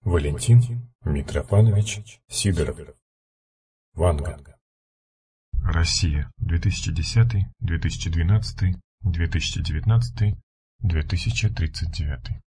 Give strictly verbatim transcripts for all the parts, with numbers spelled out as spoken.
Валентин Митрофанович Сидоров. Ванга. Россия. две тысячи десятый, две тысячи двенадцатый, две тысячи девятнадцатый, две тысячи тридцать девятый.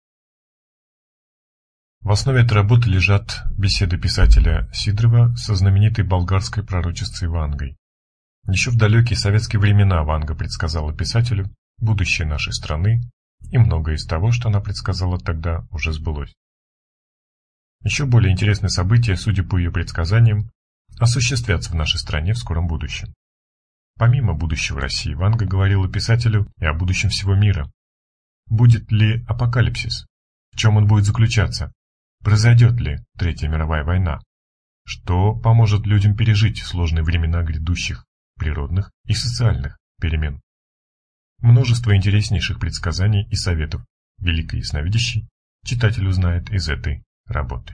В основе этой работы лежат беседы писателя Сидорова со знаменитой болгарской пророчицей Вангой. Еще в далекие советские времена Ванга предсказала писателю будущее нашей страны, и многое из того, что она предсказала тогда, уже сбылось. Еще более интересные события, судя по ее предсказаниям, осуществятся в нашей стране в скором будущем. Помимо будущего России, Ванга говорила писателю и о будущем всего мира. Будет ли апокалипсис? В чем он будет заключаться? Произойдет ли Третья мировая война? Что поможет людям пережить сложные времена грядущих природных и социальных перемен? Множество интереснейших предсказаний и советов великой ясновидящей читатель узнает из этой работы.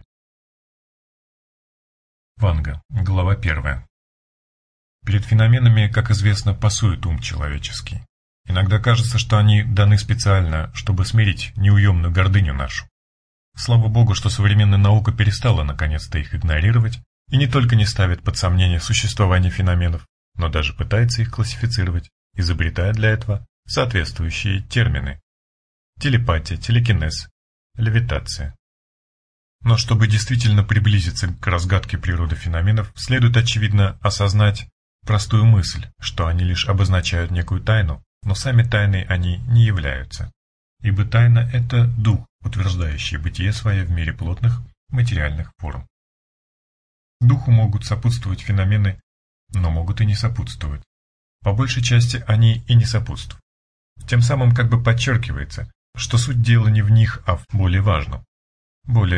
Ванга, глава первая. Перед феноменами, как известно, пасует ум человеческий. Иногда кажется, что они даны специально, чтобы смирить неуемную гордыню нашу. Слава Богу, что современная наука перестала наконец-то их игнорировать и не только не ставит под сомнение существование феноменов, но даже пытается их классифицировать, изобретая для этого соответствующие термины. Телепатия, телекинез, левитация. Но чтобы действительно приблизиться к разгадке природы феноменов, следует, очевидно, осознать простую мысль, что они лишь обозначают некую тайну, но сами тайной они не являются. Ибо тайна – это дух, утверждающий бытие свое в мире плотных материальных форм. Духу могут сопутствовать феномены, но могут и не сопутствовать. По большей части они и не сопутствуют. Тем самым как бы подчеркивается, что суть дела не в них, а в более важном, более